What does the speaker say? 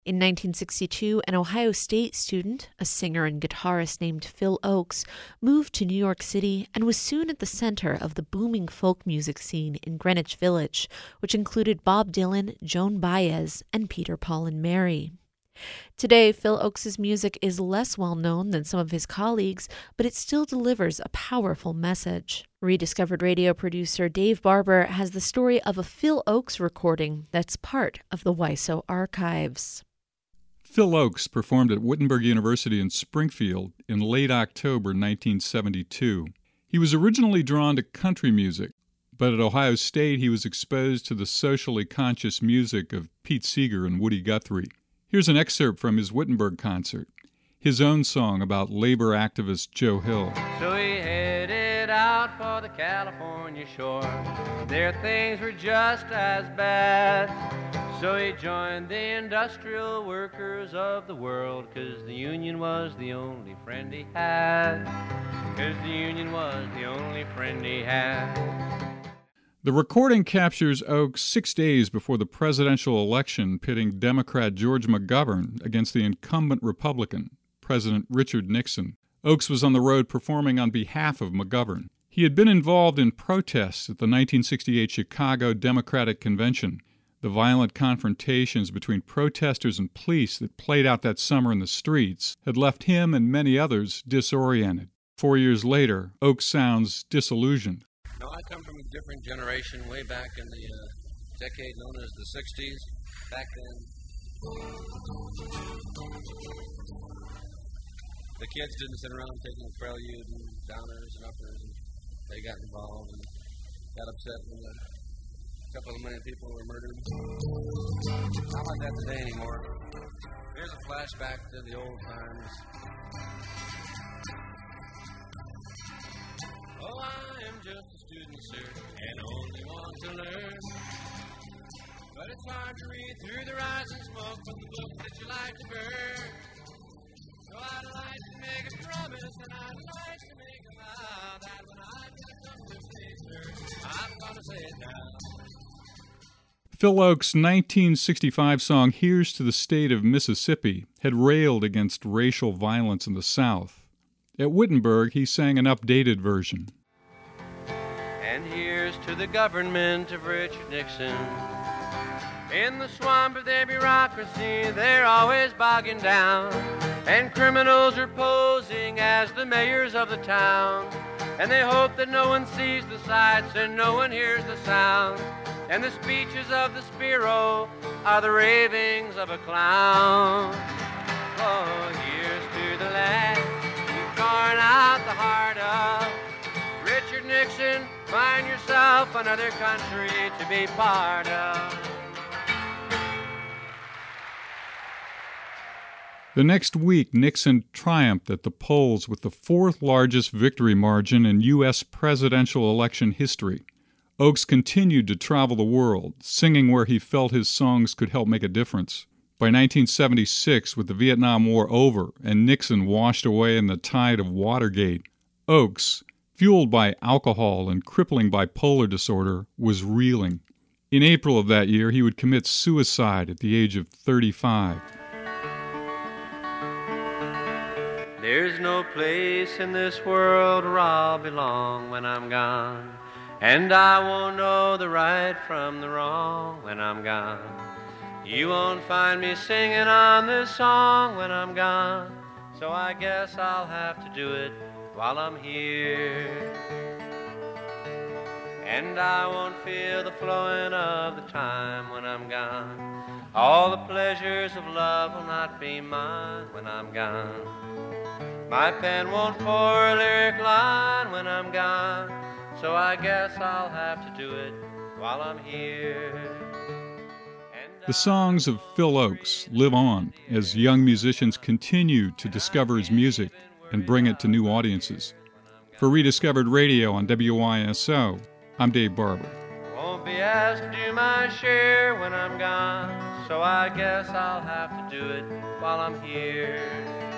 In 1962, an Ohio State student, a singer and guitarist named Phil Ochs, moved to New York City and was soon at the center of the booming folk music scene in Greenwich Village, which included Bob Dylan, Joan Baez, and Peter, Paul, and Mary. Today, Phil Ochs' music is less well known than some of his colleagues, but it still delivers a powerful message. Rediscovered radio producer Dave Barber has the story of a Phil Ochs recording that's part of the WISO archives. Phil Ochs performed at Wittenberg University in Springfield in late October 1972. He was originally drawn to country music, but at Ohio State he was exposed to the socially conscious music of Pete Seeger and Woody Guthrie. Here's an excerpt from his Wittenberg concert, his own song about labor activist Joe Hill. So he headed out for the California shore. There things were just as bad. So he joined the industrial workers of the world, 'cause the union was the only friend he had. 'Cause the union was the only friend he had. The recording captures Ochs 6 days before the presidential election pitting Democrat George McGovern against the incumbent Republican, President Richard Nixon. Ochs was on the road performing on behalf of McGovern. He had been involved in protests at the 1968 Chicago Democratic Convention. The violent confrontations between protesters and police that played out that summer in the streets had left him and many others disoriented. 4 years later, Ochs sounds disillusioned. No, I come from a different generation, way back in the decade known as the 60s. Back then, the kids didn't sit around taking prelude and downers and uppers. And they got involved and got upset when a couple of million people were murdered. Not like that today anymore. Here's a flashback to the old times. Oh, I am just a student, sir, and only want to learn. But it's hard to read through the rising smoke from the book that you like to burn. So I'd like to make a promise, and I'd like to make a vow that when I get up this day, sir, I'm gonna say it now. Phil Ochs' 1965 song Here's to the State of Mississippi had railed against racial violence in the South. At Wittenberg, he sang an updated version. And here's to the government of Richard Nixon. In the swamp of their bureaucracy, they're always bogging down. And criminals are posing as the mayors of the town. And they hope that no one sees the sights and no one hears the sound. And the speeches of the Spiro are the ravings of a clown. Oh, here's to the lad who torn out the heart of Richard Nixon. Find yourself another country to be part of. The next week, Nixon triumphed at the polls with the fourth largest victory margin in U.S. presidential election history. Ochs continued to travel the world, singing where he felt his songs could help make a difference. By 1976, with the Vietnam War over and Nixon washed away in the tide of Watergate, Ochs, fueled by alcohol and crippling bipolar disorder, was reeling. In April of that year, he would commit suicide at the age of 35. There's no place in this world where I'll belong when I'm gone. And I won't know the right from the wrong when I'm gone. You won't find me singing on this song when I'm gone. So I guess I'll have to do it while I'm here. And I won't feel the flowing of the time when I'm gone. All the pleasures of love will not be mine when I'm gone. My pen won't pour a lyric line when I'm gone. So I guess I'll have to do it while I'm here. The songs of Phil Ochs live on as young musicians continue to discover his music and bring it to new audiences. For Rediscovered Radio on WYSO, I'm Dave Barber. Won't be asked to do my share when I'm gone, so I guess I'll have to do it while I'm here.